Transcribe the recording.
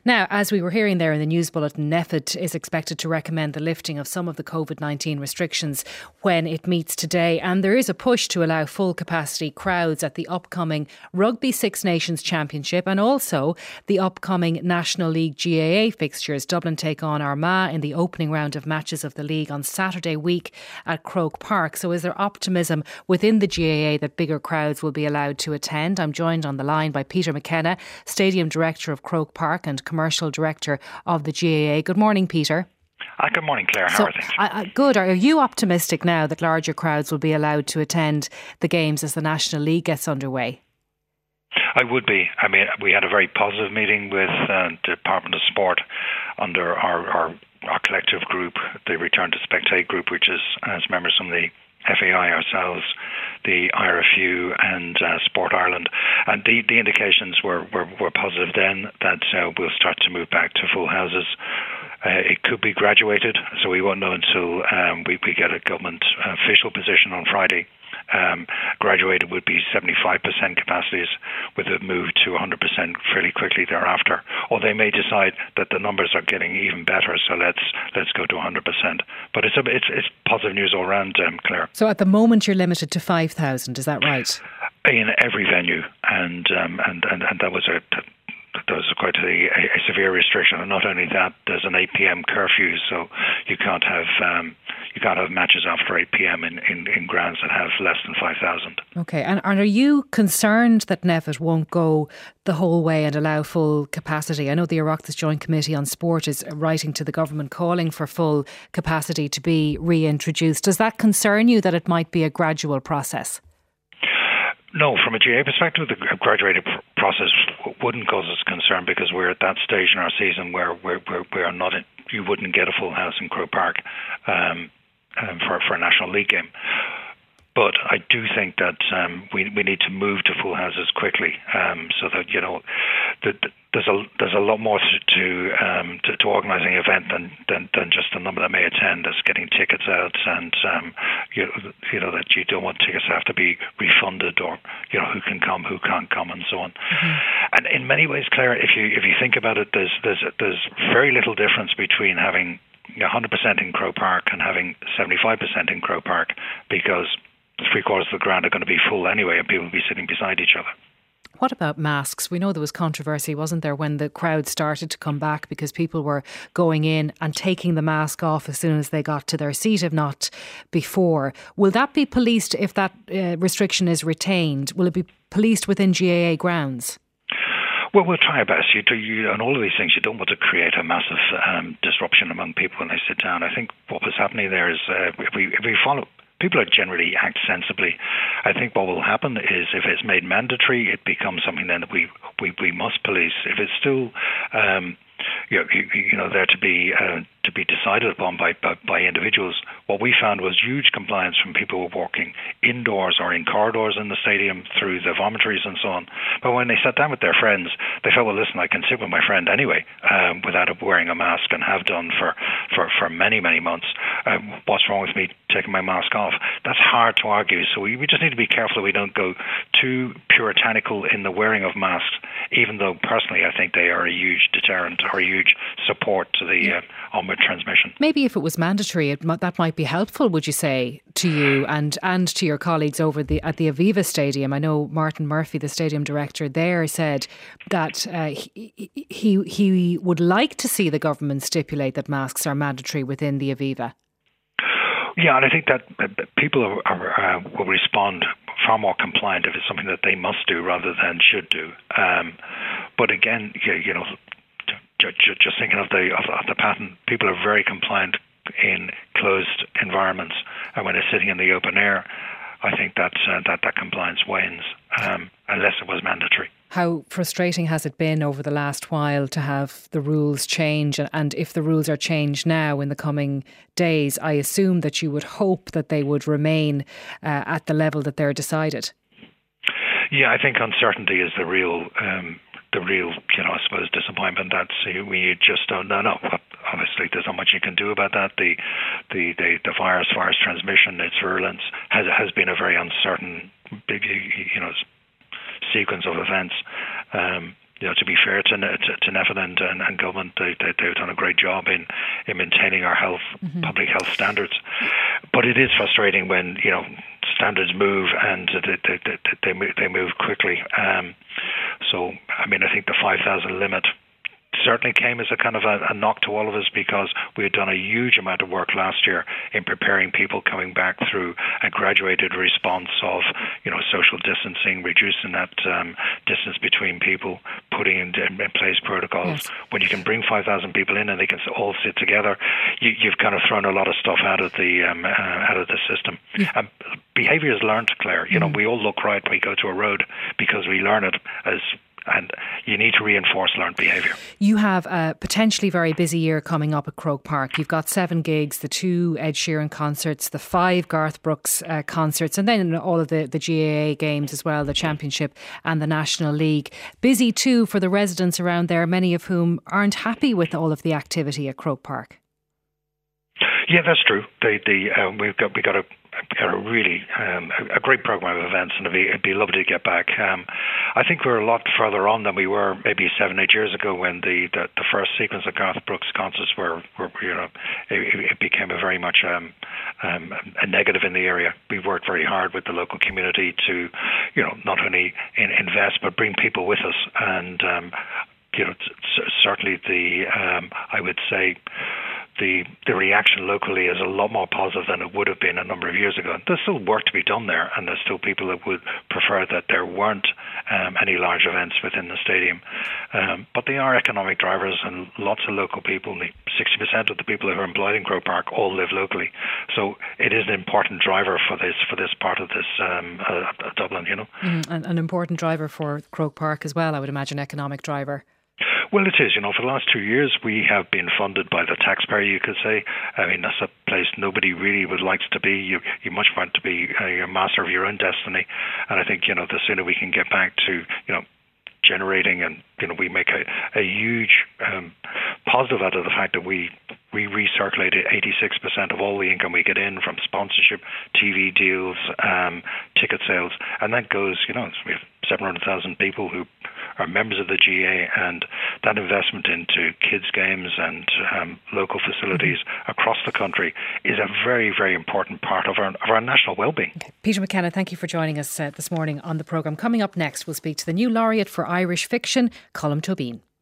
Now, as we were hearing there in the news bulletin, NPHET is expected to recommend the lifting of some of the COVID-19 restrictions when it meets today. And there is a push to allow full capacity crowds at the upcoming Rugby Six Nations Championship and also the upcoming National League GAA fixtures. Dublin take on Armagh in the opening round of matches of the league on Saturday week at Croke Park. So is there optimism within the GAA that bigger crowds will be allowed to attend? I'm joined on the line by Peter McKenna, Stadium Director of Croke Park and Commercial Director of the GAA. Good morning, Peter. Good morning, Claire. How are things? Good. Are you optimistic now that larger crowds will be allowed to attend the games as the National League gets underway? I would be. I mean, we had a very positive meeting with the Department of Sport under our collective group, the Return to Spectate group, which is as members from the FAI ourselves, the IRFU and Sport Ireland, and the indications were positive then that we'll start to move back to full houses. It could be graduated, so we won't know until we get a government official position on Friday. Graduated would be 75% capacities with a move to 100% fairly quickly thereafter. Or they may decide that the numbers are getting even better, so let's go to 100%. But it's positive news all around, Claire. So at the moment you're limited to 5,000, is that right? In every venue, and that was quite a severe restriction. And not only that, there's an 8 p.m. curfew, so you can't have matches after 8 p.m. in grounds that have less than 5,000. Okay, and are you concerned that NPHET won't go the whole way and allow full capacity? I know the Oireachtas Joint Committee on Sport is writing to the government calling for full capacity to be reintroduced. Does that concern you that it might be a gradual process? No, from a GAA perspective, the graduated process wouldn't cause us concern because we're at that stage in our season where we are not. You wouldn't get a full house in Croke Park for a National League game. But I do think that we need to move to full houses quickly, so that there's a lot more to organising an event than just the number that may attend. There's getting tickets out, and that you don't want tickets to have to be refunded, or who can come, who can't come, and so on. Mm-hmm. And in many ways, Claire, if you think about it, there's very little difference between having 100% in Croke Park and having 75% in Croke Park, because 3/4 of the ground are going to be full anyway, and people will be sitting beside each other. What about masks? We know there was controversy, wasn't there, when the crowd started to come back because people were going in and taking the mask off as soon as they got to their seat, if not before. Will that be policed if that restriction is retained? Will it be policed within GAA grounds? Well, we'll try our best. On all of these things, you don't want to create a massive disruption among people when they sit down. I think what was happening there is if we follow... People are generally act sensibly. I think what will happen is if it's made mandatory, it becomes something then that we must police. If it's still there to be decided upon by individuals, what we found was huge compliance from people who were walking indoors or in corridors in the stadium through the vomitories and so on. But when they sat down with their friends, they felt, well, listen, I can sit with my friend anyway without wearing a mask, and have done for many, many months. What's wrong with me taking my mask off? That's hard to argue. So we just need to be careful that we don't go too puritanical in the wearing of masks, even though personally I think they are a huge deterrent or a huge support to the onward transmission. Maybe if it was mandatory, that might be helpful, would you say, to you and to your colleagues over at the Aviva Stadium? I know Martin Murphy, the stadium director there, said that he would like to see the government stipulate that masks are mandatory within the Aviva. Yeah, and I think that people will respond far more compliant if it's something that they must do rather than should do. But again, just thinking of the pattern, people are very compliant in closed environments, and when they're sitting in the open air, I think that compliance wanes unless it was mandatory. How frustrating has it been over the last while to have the rules change? And if the rules are changed now in the coming days, I assume that you would hope that they would remain at the level that they're decided. Yeah, I think uncertainty is the real, I suppose, disappointment. That's we just don't know. Obviously, there's not much you can do about that. The virus transmission, its virulence has been a very uncertain, sequence of events. to be fair to NPHET and government, they've done a great job in maintaining our public health standards. But it is frustrating when standards move and they move quickly. So I mean, I think the 5,000 limit certainly came as a kind of a knock to all of us, because we had done a huge amount of work last year in preparing people coming back through a graduated response of social distancing, reducing that distance between people, putting in place protocols. Yes. When you can bring 5,000 people in and they can all sit together, you've kind of thrown a lot of stuff out of the system. Yeah. Behaviour is learned, Claire. We all look right when we go to a road because we learn it and you need to reinforce learned behaviour. You have a potentially very busy year coming up at Croke Park. You've got 7 gigs, the 2 Ed Sheeran concerts, the 5 Garth Brooks concerts, and then all of the GAA games as well, the Championship and the National League. Busy too for the residents around there, many of whom aren't happy with all of the activity at Croke Park. Yeah, that's true. We got a really a great program of events, and it'd be lovely to get back. I think we're a lot further on than we were maybe 7-8 years ago when the first sequence of Garth Brooks concerts were it became a very much a negative in the area. We worked very hard with the local community to not only invest but bring people with us, and certainly I would say the reaction locally is a lot more positive than it would have been a number of years ago. There's still work to be done there, and there's still people that would prefer that there weren't any large events within the stadium. But they are economic drivers, and lots of local people, 60% of the people who are employed in Croke Park all live locally. So it is an important driver for this part of this Dublin, And an important driver for Croke Park as well, I would imagine, economic driver. Well, it is. For the last 2 years, we have been funded by the taxpayer, you could say. I mean, that's a place nobody really would like to be. You much want to be your master of your own destiny. And I think, the sooner we can get back to, generating, and, we make a huge positive out of the fact that we recirculated 86% of all the income we get in from sponsorship, TV deals, ticket sales. And that goes, we have 700,000 people who are members of the GA, and that investment into kids' games and local facilities across the country is a very, very important part of our national well-being. Okay. Peter McKenna, thank you for joining us this morning on the programme. Coming up next, we'll speak to the new laureate for Irish fiction, Colm Tóibín.